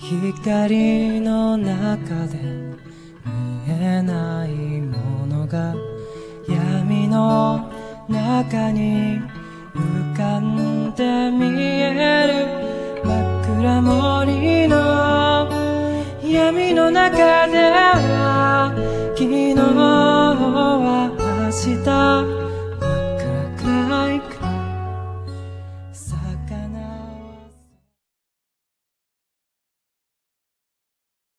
光の中で見えないものが闇の中に浮かんで見える真っ暗森の闇の中では昨日は明日